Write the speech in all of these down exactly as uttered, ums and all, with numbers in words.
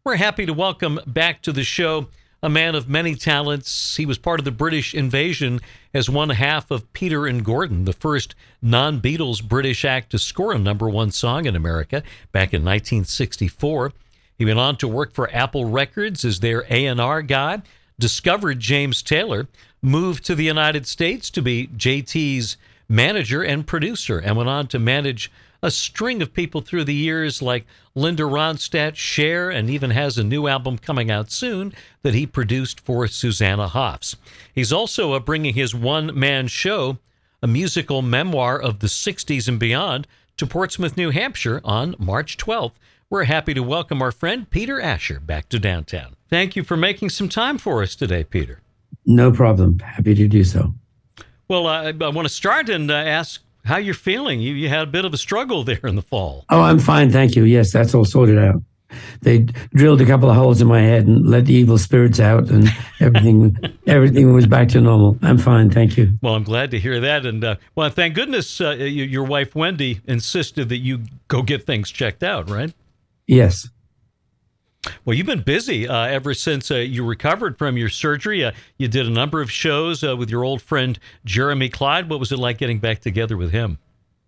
We're happy to welcome back to the show a man of many talents. He was part of the British invasion as one half of Peter and Gordon, the first non-Beatles British act to score a number one song in America back in nineteen sixty-four. He went on to work for Apple Records as their A and R guy, discovered James Taylor, moved to the United States to be J T's manager and producer, and went on to manage a string of people through the years like Linda Ronstadt, Cher, and even has a new album coming out soon that he produced for Susanna Hoffs. He's also uh, bringing his one-man show, a musical memoir of the sixties and beyond, to Portsmouth, New Hampshire on March twelfth. We're happy to welcome our friend Peter Asher back to downtown. Thank you for making some time for us today, Peter. No problem. Happy to do so. Well, I, I want to start and uh, ask how you're feeling. You, you had a bit of a struggle there in the fall. Oh, I'm fine, thank you. Yes, that's all sorted out. They drilled a couple of holes in my head and let the evil spirits out, and everything everything was back to normal. I'm fine, thank you. Well, I'm glad to hear that. And, uh, well, thank goodness uh, you, your wife, Wendy, insisted that you go get things checked out, right? Yes. Well, you've been busy uh, ever since uh, you recovered from your surgery. Uh, you did a number of shows uh, with your old friend Jeremy Clyde. What was it like getting back together with him?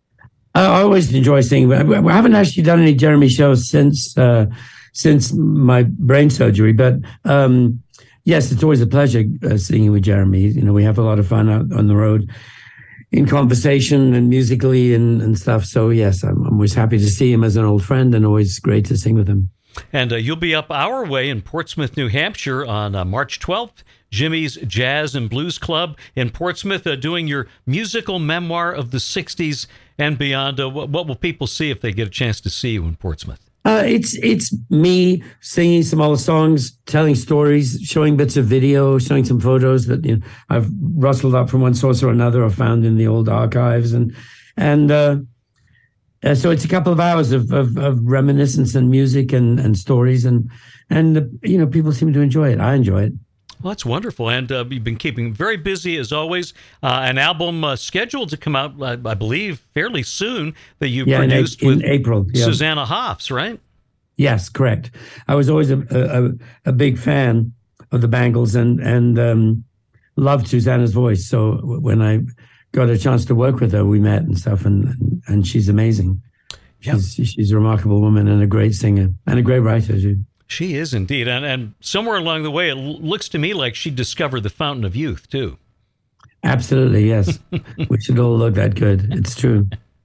I always enjoy singing. I haven't actually done any Jeremy shows since uh, since my brain surgery, but um, yes, it's always a pleasure uh, singing with Jeremy. You know, we have a lot of fun out on the road in conversation and musically and, and stuff. So yes, I'm, I'm always happy to see him as an old friend, and always great to sing with him. And uh, you'll be up our way in Portsmouth, New Hampshire on uh, March twelfth, Jimmy's Jazz and Blues Club in Portsmouth, uh, doing your musical memoir of the sixties and beyond. Uh, what, what will people see if they get a chance to see you in Portsmouth? Uh, it's it's me singing some old songs, telling stories, showing bits of video, showing some photos that you know, I've rustled up from one source or another or found in the old archives. And and uh, uh, so it's a couple of hours of, of, of reminiscence and music and, and stories. And, and uh, you know, people seem to enjoy it. I enjoy it. Well, that's wonderful. And uh, you've been keeping very busy, as always. Uh, an album uh, scheduled to come out, uh, I believe, fairly soon that you yeah, produced in, in with April, yeah. Susanna Hoffs, right? Yes, correct. I was always a, a, a big fan of the Bangles and, and um, loved Susanna's voice. So when I got a chance to work with her, we met and stuff, and, and, and she's amazing. She's, yep. she's a remarkable woman and a great singer and a great writer, too. She is indeed. And, and somewhere along the way, it l- looks to me like she discovered the fountain of youth, too. Absolutely, yes. We should all look that good. It's true.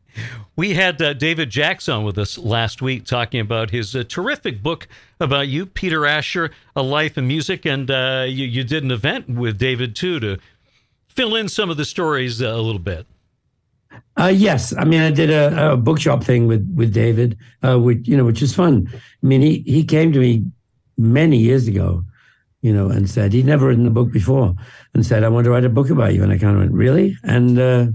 We had uh, David Jacks on with us last week talking about his uh, terrific book about you, Peter Asher, A Life in Music. And uh, you, you did an event with David, too, to fill in some of the stories uh, a little bit. Uh, yes, I mean, I did a, a bookshop thing with with David, uh, which you know, which is fun. I mean, he he came to me many years ago, you know, and said he'd never written a book before, and said, "I want to write a book about you." And I kind of went, "Really?" And uh,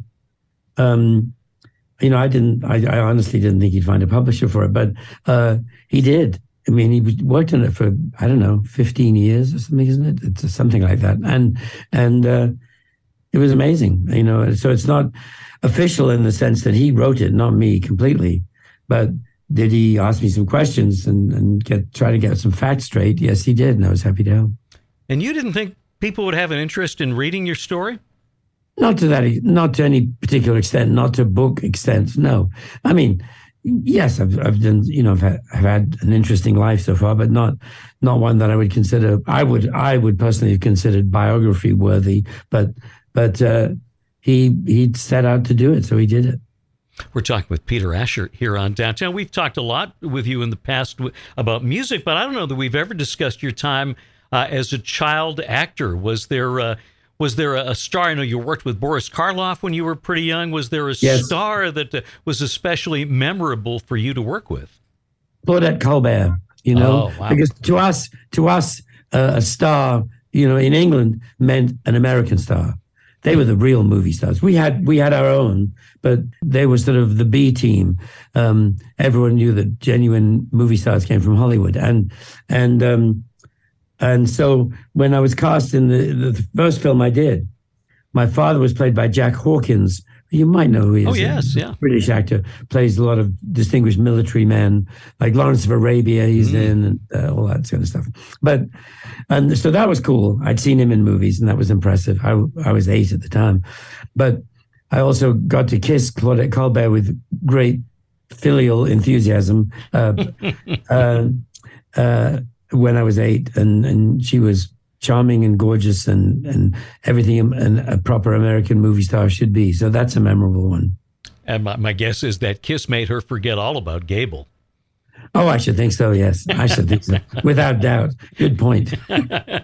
um, you know, I didn't, I, I honestly didn't think he'd find a publisher for it, but uh, he did. I mean, he worked on it for I don't know, fifteen years or something, isn't it? It's something like that, and and uh, it was amazing, you know. So it's not official in the sense that he wrote it, not me completely. But did he ask me some questions and, and get try to get some facts straight? Yes, he did, and I was happy to help. And you didn't think people would have an interest in reading your story? Not to that, not to any particular extent, not to book extent. No, I mean, yes, I've I've done, you know, I've had, I've had an interesting life so far, but not not one that I would consider. I would I would personally have considered biography worthy, but but. Uh, He he set out to do it, so he did it. We're talking with Peter Asher here on Downtown. We've talked a lot with you in the past about music, but I don't know that we've ever discussed your time uh, as a child actor. Was there uh, was there a star? I know you worked with Boris Karloff when you were pretty young. Was there a yes. star that uh, was especially memorable for you to work with? Claudette Colbert, you know, oh, wow. because to us, to us, uh, a star, you know, in England meant an American star. They were the real movie stars. We had we had our own, but they were sort of the B team. Um, everyone knew that genuine movie stars came from Hollywood, and and um, and so when I was cast in the, the first film I did, my father was played by Jack Hawkins, You might know who he is. Oh, yes, yeah. British actor, plays a lot of distinguished military men, like Lawrence of Arabia he's mm. in, and uh, all that kind of stuff. But, and so that was cool. I'd seen him in movies, and that was impressive. I, I was eight at the time. But I also got to kiss Claudette Colbert with great filial enthusiasm uh, uh, uh, when I was eight, and, and she was charming and gorgeous and and everything and a proper American movie star should be. So that's a memorable one. And my, my guess is that kiss made her forget all about Gable. Oh, I should think so, yes. I should think so. Without doubt. Good point. uh,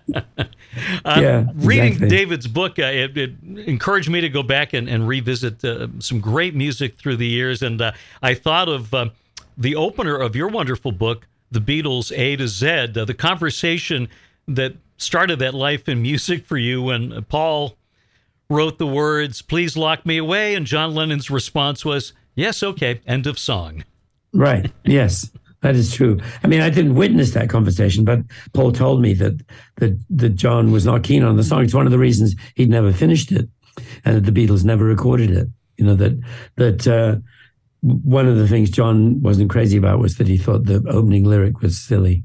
yeah, reading exactly. David's book, uh, it, it encouraged me to go back and, and revisit uh, some great music through the years. And uh, I thought of uh, the opener of your wonderful book, The Beatles A to Z, uh, the conversation that started that life in music for you when Paul wrote the words, "Please lock me away," and John Lennon's response was, "Yes, okay, end of song." Right, yes, that is true. I mean, I didn't witness that conversation, but Paul told me that that, that John was not keen on the song. It's one of the reasons he'd never finished it and that the Beatles never recorded it. You know, that that uh, one of the things John wasn't crazy about was that he thought the opening lyric was silly.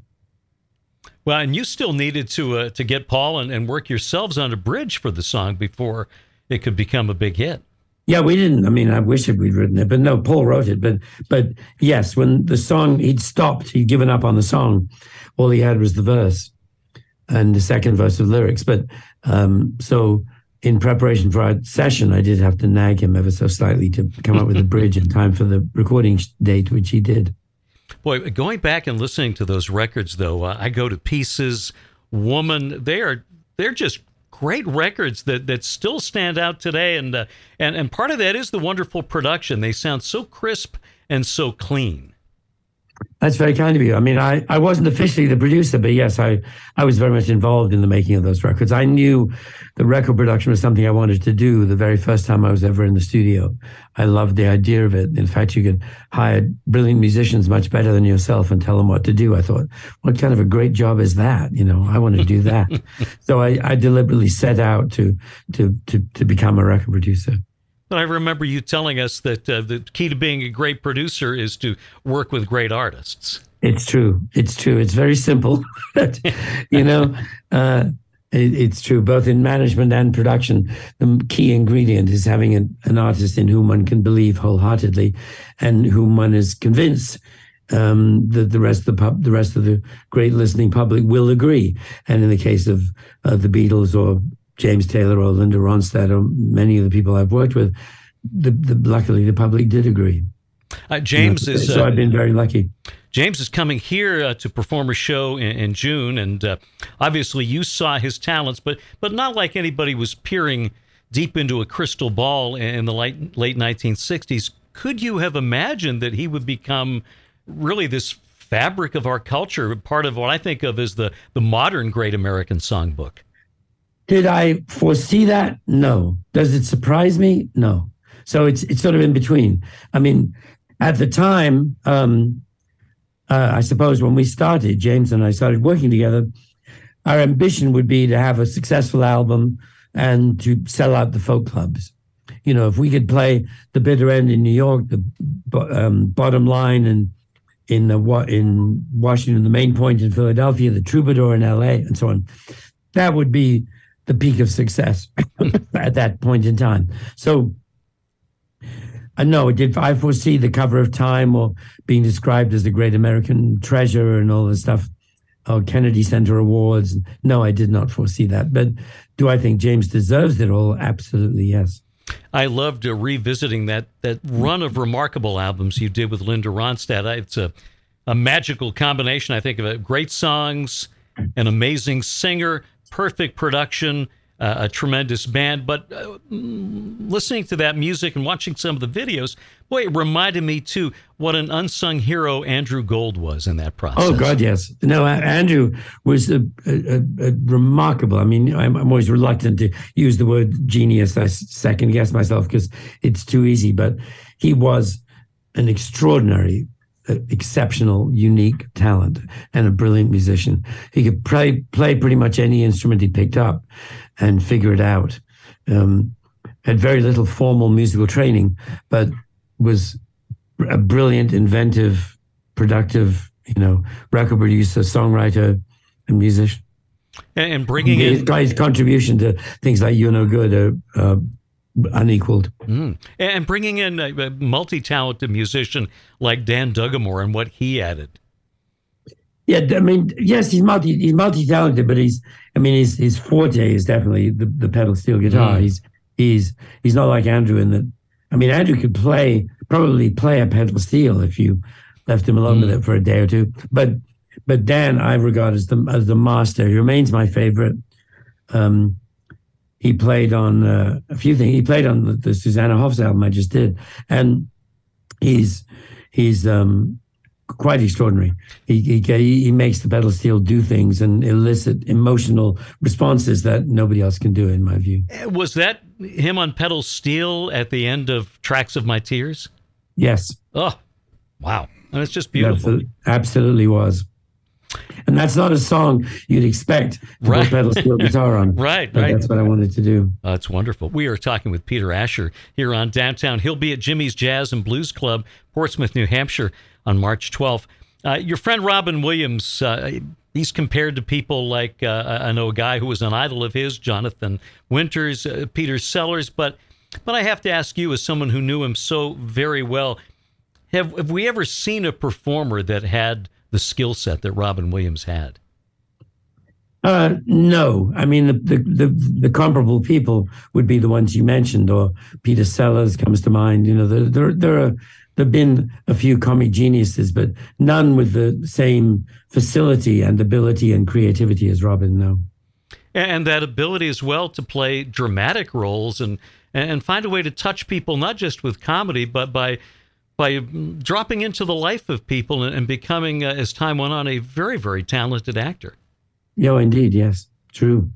Well, and you still needed to uh, to get Paul and, and work yourselves on a bridge for the song before it could become a big hit. Yeah, we didn't. I mean, I wish we'd written it, but no, Paul wrote it. But but yes, when the song, he'd stopped, he'd given up on the song. All he had was the verse and the second verse of lyrics. But um, so in preparation for our session, I did have to nag him ever so slightly to come up with a bridge in time for the recording date, which he did. Boy, going back and listening to those records, though, uh, I Go to Pieces, Woman, they are they're just great records that, that still stand out today. And, uh, and and part of that is the wonderful production. They sound so crisp and so clean. That's very kind of you. I mean, I, I wasn't officially the producer, but yes, I, I was very much involved in the making of those records. I knew the record production was something I wanted to do the very first time I was ever in the studio. I loved the idea of it. In fact, you could hire brilliant musicians much better than yourself and tell them what to do. I thought, what kind of a great job is that? You know, I want to do that. So I, I deliberately set out to, to, to, to become a record producer. But I remember you telling us that uh, the key to being a great producer is to work with great artists. It's true. It's true. It's very simple. you know, uh, it, it's true. Both in management and production, the key ingredient is having an, an artist in whom one can believe wholeheartedly and whom one is convinced um, that the rest of the pub, the rest of the great listening public will agree. And in the case of uh, the Beatles or James Taylor or Linda Ronstadt or many of the people I've worked with, the, the, luckily the public did agree. Uh, James you know, is so uh, I've been very lucky. James is coming here uh, to perform a show in, in June, and uh, obviously you saw his talents, but but not like anybody was peering deep into a crystal ball in the late late nineteen sixties. Could you have imagined that he would become really this fabric of our culture, part of what I think of as the the modern Great American Songbook? Did I foresee that? No. Does it surprise me? No. So it's it's sort of in between. I mean, at the time, um, uh, I suppose when we started, James and I started working together, our ambition would be to have a successful album and to sell out the folk clubs. You know, if we could play the Bitter End in New York, the um, Bottom Line in in, uh, in Washington, the Main Point in Philadelphia, the Troubadour in L A, and so on, that would be the peak of success at that point in time. So, uh, no, did I foresee the cover of Time or being described as the great American treasure and all this stuff, or Kennedy Center Awards? No, I did not foresee that. But do I think James deserves it all? Absolutely, yes. I loved uh, revisiting that that run of remarkable albums you did with Linda Ronstadt. It's a, a magical combination, I think, of it. Great songs, an amazing singer, perfect production, uh, a tremendous band. But uh, listening to that music and watching some of the videos, boy, it reminded me, too, what an unsung hero Andrew Gold was in that process. Oh, God, yes. No, Andrew was a, a, a remarkable. I mean, I'm, I'm always reluctant to use the word genius. I second guess myself because it's too easy. But he was an extraordinary exceptional, unique talent and a brilliant musician. He could play play pretty much any instrument he picked up and figure it out. Um, had very little formal musical training, but was a brilliant, inventive, productive, you know, record producer, songwriter, and musician. And bringing his, in his contribution to things like "You're No Good" are uh, unequaled. Mm. And bringing in a, a multi-talented musician like Dan Dugamore and what he added. Yeah, I mean, yes, he's multi he's multi-talented, but he's I mean his his forte is definitely the, the pedal steel guitar. Mm. He's he's he's not like Andrew in that. I mean, Andrew could play probably play a pedal steel if you left him alone mm. with it for a day or two. But but Dan, I regard as the as the master. He remains my favorite. Um, he played on uh, a few things. He played on the, the Susanna Hoffs album I just did, and he's he's um, quite extraordinary. He, he he makes the pedal steel do things and elicit emotional responses that nobody else can do, in my view. Was that him on pedal steel at the end of Tracks of My Tears? Yes. Oh, wow. And it's just beautiful. Absolutely, absolutely was. And that's not a song you'd expect to right. put pedal steel guitar on. right, but right. That's what I wanted to do. Uh, that's wonderful. We are talking with Peter Asher here on Downtown. He'll be at Jimmy's Jazz and Blues Club, Portsmouth, New Hampshire, on March twelfth. Uh, your friend Robin Williams, uh, he's compared to people like, uh, I know a guy who was an idol of his, Jonathan Winters, uh, Peter Sellers, but but I have to ask you, as someone who knew him so very well, have, have we ever seen a performer that had the skill set that Robin Williams had? Uh, no. I mean, the, the, the, the comparable people would be the ones you mentioned, or Peter Sellers comes to mind. You know, there, there, there are, there have been a few comic geniuses, but none with the same facility and ability and creativity as Robin, no. And that ability as well to play dramatic roles and, and find a way to touch people, not just with comedy, but by by dropping into the life of people and becoming, uh, as time went on, a very, very talented actor. Yeah, indeed, yes, true.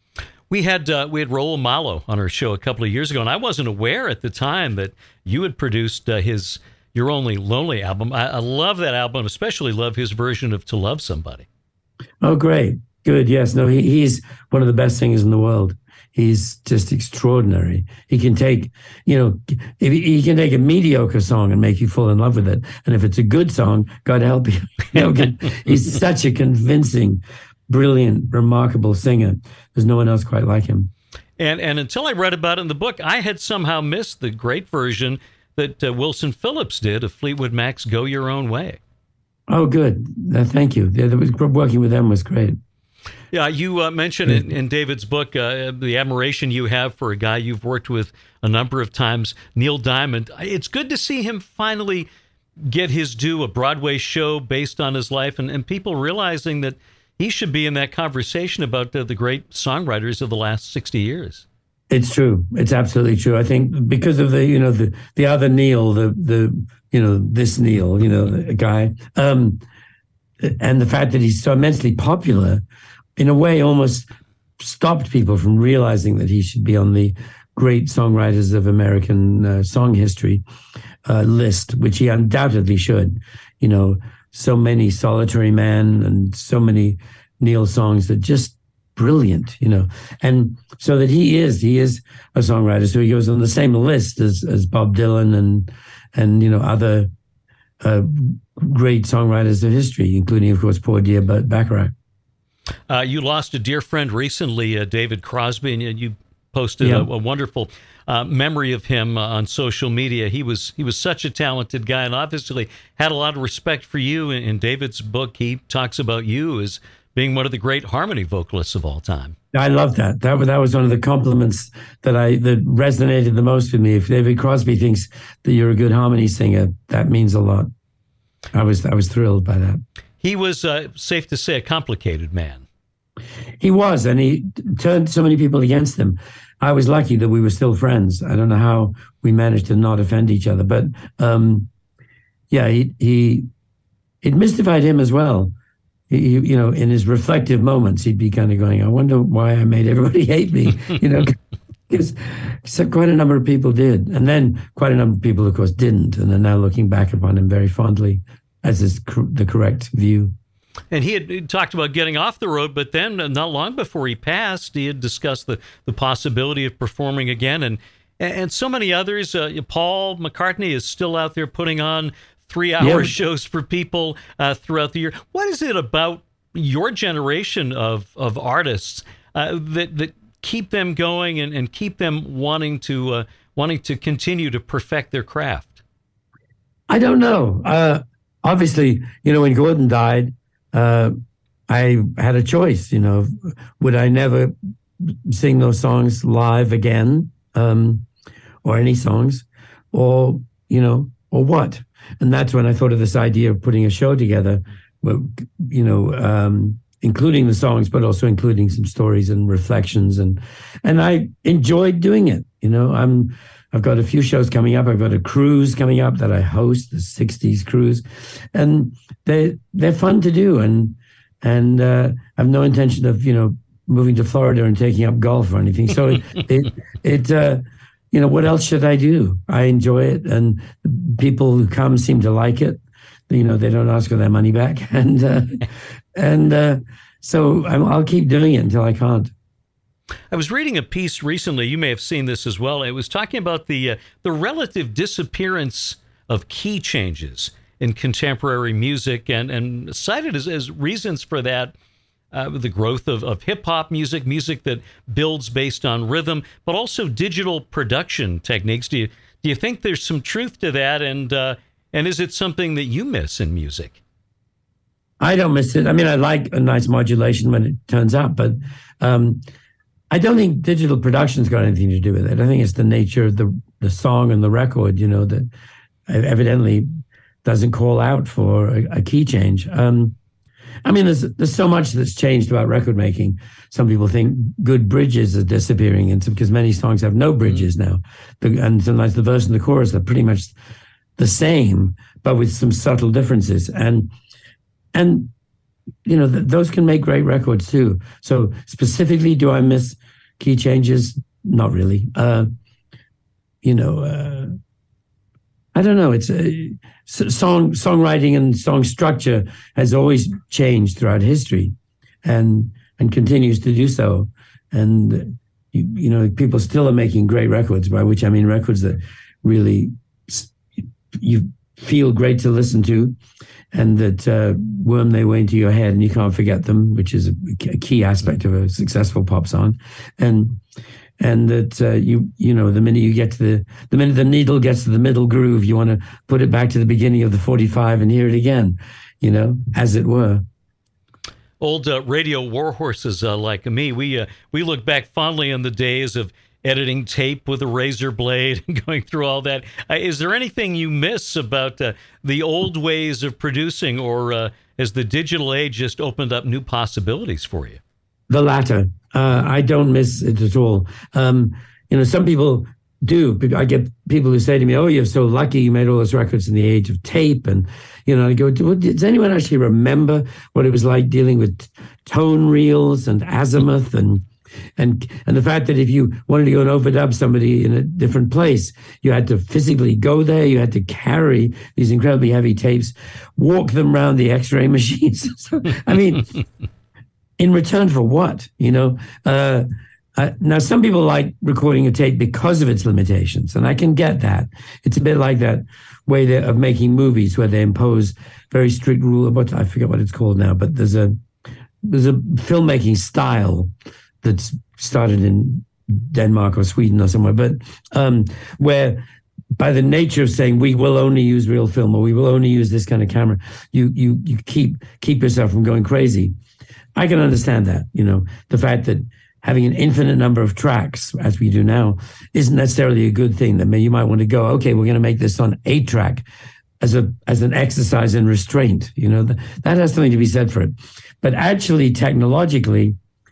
We had uh, we had Raul Malo on our show a couple of years ago, and I wasn't aware at the time that you had produced uh, his You're Only Lonely album. I, I love that album, especially love his version of To Love Somebody. Oh, great. Good, yes. No, he, he's one of the best singers in the world. He's just extraordinary. He can take, you know, if he, he can take a mediocre song and make you fall in love with it. And if it's a good song, God help you. you know, he's such a convincing, brilliant, remarkable singer. There's no one else quite like him. And and until I read about it in the book, I had somehow missed the great version that uh, Wilson Phillips did of Fleetwood Mac's Go Your Own Way. Oh, good. Uh, thank you. Yeah, was, working with them was great. Yeah, you uh, mentioned in, in David's book uh, the admiration you have for a guy you've worked with a number of times, Neil Diamond. It's good to see him finally get his due, a Broadway show based on his life, and, and people realizing that he should be in that conversation about the, the great songwriters of the last sixty years. It's true. It's absolutely true. I think because of the, you know, the, the other Neil, the, the, you know, this Neil, you know, the guy, um, and the fact that he's so immensely popular, in a way, almost stopped people from realizing that he should be on the great songwriters of American uh, song history uh, list, which he undoubtedly should. You know, so many Solitary Man and so many Neil songs that just brilliant, you know. And so that he is, he is a songwriter. So he goes on the same list as, as Bob Dylan and, and, you know, other uh, great songwriters of history, including, of course, poor dear Burt Bacharach. Uh, you lost a dear friend recently, uh, David Crosby, and you posted yeah. a, a wonderful uh, memory of him uh, on social media. He was he was such a talented guy, and obviously had a lot of respect for you. In, in David's book, he talks about you as being one of the great harmony vocalists of all time. I love that. That that was one of the compliments that I that resonated the most with me. If David Crosby thinks that you're a good harmony singer, that means a lot. I was I was thrilled by that. He was, uh, safe to say, a complicated man. He was, and he turned so many people against him. I was lucky that we were still friends. I don't know how we managed to not offend each other, but um, yeah, he he it mystified him as well. He, you know, in his reflective moments, he'd be kind of going, "I wonder why I made everybody hate me." You know, because so quite a number of people did, and then quite a number of people, of course, didn't, and are now looking back upon him very fondly as is cr- the correct view. And he had he talked about getting off the road, but then not long before he passed, he had discussed the, the possibility of performing again. And and, and so many others. Uh, Paul McCartney is still out there putting on three-hour yeah. shows for people uh, throughout the year. What is it about your generation of of artists uh, that that keep them going and, and keep them wanting to uh, wanting to continue to perfect their craft? I don't know. Uh, obviously, you know, when Gordon died, uh, I had a choice. You know, would I never sing those songs live again, um, or any songs, or you know, or what? And that's when I thought of this idea of putting a show together, where, you know, um, including the songs, but also including some stories and reflections, and and I enjoyed doing it. You know, I'm. I've got a few shows coming up. I've got a cruise coming up that I host, the sixties cruise, and they they're fun to do. And and uh, I have no intention of you know moving to Florida and taking up golf or anything. So it it, it uh, you know what else should I do? I enjoy it, and people who come seem to like it. You know they don't ask for their money back, and uh, and uh, so I'm, I'll keep doing it until I can't. I was reading a piece recently, you may have seen this as well. It was talking about the uh, the relative disappearance of key changes in contemporary music, and, and cited as, as reasons for that uh, the growth of, of hip-hop music, music that builds based on rhythm, but also digital production techniques. Do you do you think there's some truth to that, and uh, and is it something that you miss in music? I don't miss it. I mean, I like a nice modulation when it turns up, but... Um, I don't think digital production's got anything to do with it. I think it's the nature of the the song and the record, you know, that evidently doesn't call out for a, a key change. Um, I mean, there's there's so much that's changed about record making. Some people think good bridges are disappearing, and because many songs have no bridges mm. now, the, and sometimes the verse and the chorus are pretty much the same, but with some subtle differences. And and you know, th- those can make great records too. So specifically, do I miss key changes? Not really. Uh, you know, uh, I don't know. It's a song songwriting and song structure has always changed throughout history, and and continues to do so. And you, you know, people still are making great records, by which I mean records that really you feel great to listen to, and that uh, worm their way into your head and you can't forget them, which is a, a key aspect of a successful pop song. And and that uh, you you know the minute you get to the the minute the needle gets to the middle groove, you want to put it back to the beginning of the forty-five and hear it again, you know, as it were. Old uh, radio warhorses uh, like me, we uh, we look back fondly on the days of editing tape with a razor blade and going through all that. Uh, is there anything you miss about uh, the old ways of producing, or uh, has the digital age just opened up new possibilities for you? The latter. Uh, I don't miss it at all. Um, you know, some people do. I get people who say to me, "Oh, you're so lucky you made all those records in the age of tape." And, you know, I go, does anyone actually remember what it was like dealing with tone reels and azimuth and And and the fact that if you wanted to go and overdub somebody in a different place, you had to physically go there, you had to carry these incredibly heavy tapes, walk them around the X-ray machines. So, I mean, in return for what, you know? Uh, uh, now, some people like recording a tape because of its limitations, and I can get that. It's a bit like that way they, of making movies where they impose very strict rule. What I forget what it's called now, but there's a there's a filmmaking style that's started in Denmark or Sweden or somewhere, but um, where by the nature of saying we will only use real film or we will only use this kind of camera, you you you keep keep yourself from going crazy. I can understand that, you know, the fact that having an infinite number of tracks, as we do now, isn't necessarily a good thing. That you might want to go, okay, we're going to make this on eight track as a as an exercise in restraint. You know, that, that has something to be said for it. But actually, technologically,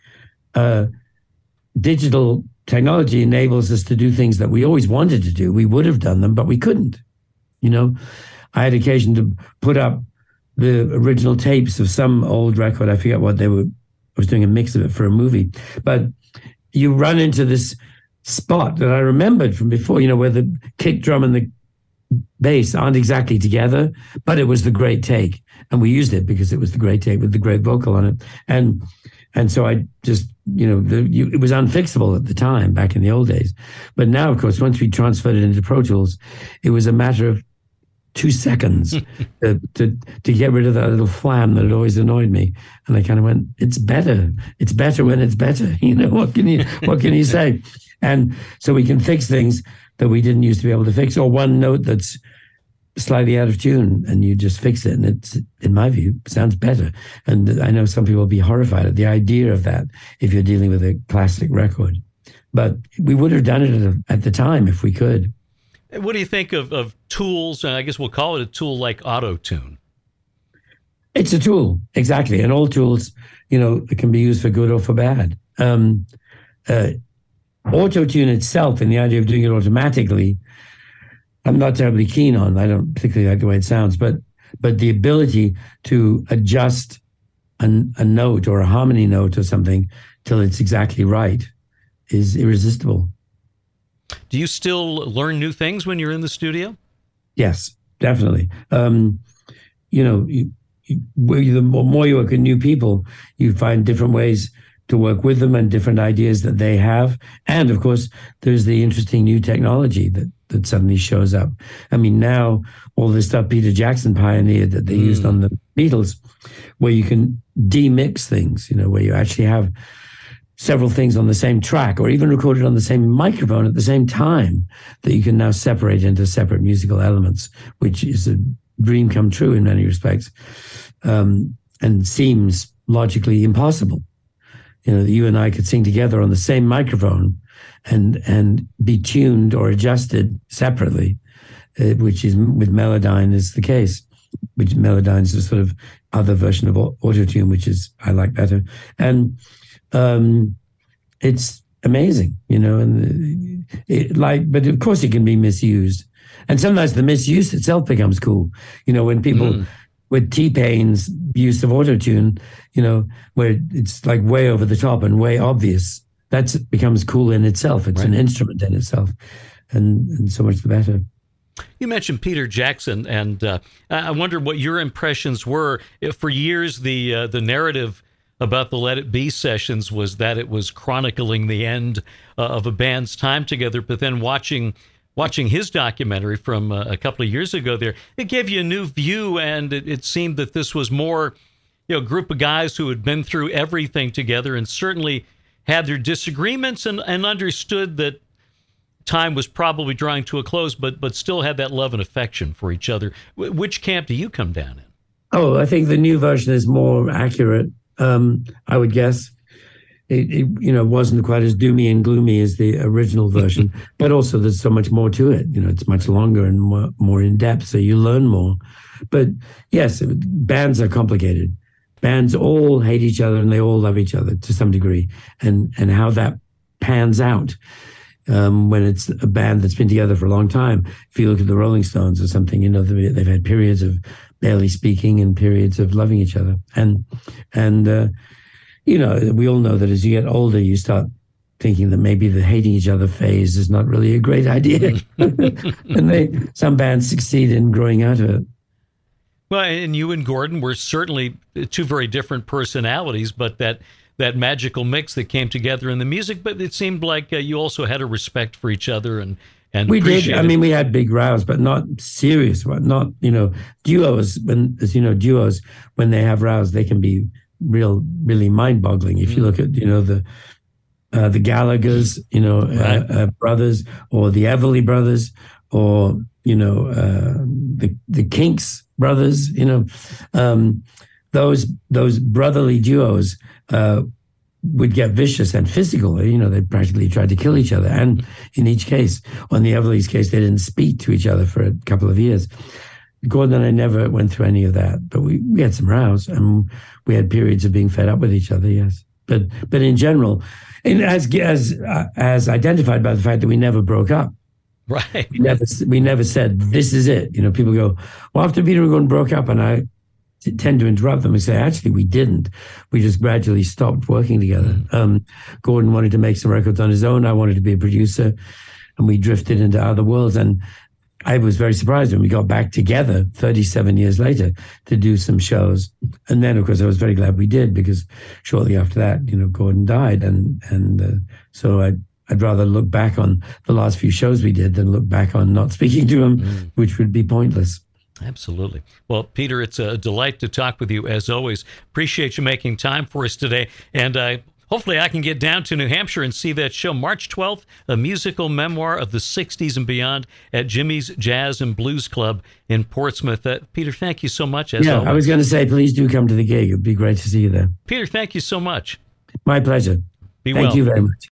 Uh, digital technology enables us to do things that we always wanted to do. We would have done them, but we couldn't. You know, I had occasion to put up the original tapes of some old record. I forget what they were. I was doing a mix of it for a movie. But you run into this spot that I remembered from before, you know, where the kick drum and the bass aren't exactly together, but it was the great take. And we used it because it was the great take with the great vocal on it. And and so I just you know, the, you, it was unfixable at the time back in the old days. But now, of course, once we transferred it into Pro Tools, it was a matter of two seconds to, to to get rid of that little flam that had always annoyed me. And I kind of went, it's better. It's better when it's better. You know, what can you what can you say? And so we can fix things that we didn't used to be able to fix, or one note that's slightly out of tune, and you just fix it, and it's, in my view, sounds better. And I know some people will be horrified at the idea of that if you're dealing with a classic record. But we would have done it at, a, at the time if we could. What do you think of, of tools, and I guess we'll call it a tool like Auto-Tune? It's a tool, exactly. And all tools, you know, it can be used for good or for bad. Um, uh, Auto-Tune itself, and the idea of doing it automatically, I'm not terribly keen on. I don't particularly like the way it sounds, but but the ability to adjust a, a note or a harmony note or something till it's exactly right is irresistible. Do you still learn new things when you're in the studio? Yes, definitely. Um, you know, you, you, the more you work with new people, you find different ways to work with them and different ideas that they have. And of course, there's the interesting new technology that, that suddenly shows up. I mean, now all this stuff Peter Jackson pioneered that they mm. used on the Beatles, where you can demix things, you know, where you actually have several things on the same track or even recorded on the same microphone at the same time, that you can now separate into separate musical elements, which is a dream come true in many respects, um, and seems logically impossible. You know, you and I could sing together on the same microphone and and be tuned or adjusted separately, uh, which is with Melodyne is the case. Which Melodyne is a sort of other version of Auto-Tune, which is I like better. And um, it's amazing, you know, and it, like, but of course it can be misused. And sometimes the misuse itself becomes cool. You know, when people... Mm. With T-Pain's use of Auto-Tune, you know, where it's like way over the top and way obvious, that becomes cool in itself. It's right. An instrument in itself, and, and so much the better. You mentioned Peter Jackson, and uh, I wonder what your impressions were. For years, the uh, the narrative about the Let It Be sessions was that it was chronicling the end uh, of a band's time together, but then watching... Watching his documentary from uh, a couple of years ago there, it gave you a new view, and it, it seemed that this was more, you know, a group of guys who had been through everything together and certainly had their disagreements and, and understood that time was probably drawing to a close, but but still had that love and affection for each other. W- which camp do you come down in? Oh, I think the new version is more accurate, um, I would guess. It, it, you know, wasn't quite as doomy and gloomy as the original version, but also there's so much more to it. You know, it's much longer and more, more in depth, so you learn more. But yes, bands are complicated. Bands all hate each other and they all love each other to some degree, and and how that pans out um, when it's a band that's been together for a long time. If you look at the Rolling Stones or something, you know, they've had periods of barely speaking and periods of loving each other, and and. Uh, You know, we all know that as you get older, you start thinking that maybe the hating each other phase is not really a great idea. And they, some bands succeed in growing out of it. Well, and you and Gordon were certainly two very different personalities, but that that magical mix that came together in the music. But it seemed like uh, you also had a respect for each other, and and we did. I mean, we had big rows, but not serious ones. Not, you know, duos. When, as you know, duos, when they have rows, they can be real, really mind-boggling. If you look at, you know, the uh, the Gallaghers, you know, right. uh, uh, brothers, or the Everly brothers, or you know, uh, the the Kinks brothers, you know, um, those those brotherly duos uh, would get vicious and physical. You know, they practically tried to kill each other, and in each case, on the Everly's case, they didn't speak to each other for a couple of years. Gordon and I never went through any of that, but we, we had some rows, and we had periods of being fed up with each other, yes. But but in general, and as as uh, as identified by the fact that we never broke up. Right. We never we never said, this is it. You know, people go, well, after Peter and Gordon broke up, and I t- tend to interrupt them and say, actually, we didn't. We just gradually stopped working together. Mm. Um, Gordon wanted to make some records on his own. I wanted to be a producer, and we drifted into other worlds. And I was very surprised when we got back together thirty-seven years later to do some shows. And then, of course, I was very glad we did, because shortly after that, you know, Gordon died. And and uh, so I'd, I'd rather look back on the last few shows we did than look back on not speaking to him, mm. which would be pointless. Absolutely. Well, Peter, it's a delight to talk with you, as always. Appreciate you making time for us today. And uh, hopefully I can get down to New Hampshire and see that show March twelfth, a musical memoir of the sixties and beyond at Jimmy's Jazz and Blues Club in Portsmouth. Uh, Peter, thank you so much. As yeah, always. I was going to say, please do come to the gig. It'd be great to see you there. Peter, thank you so much. My pleasure. Be thank well. you very much.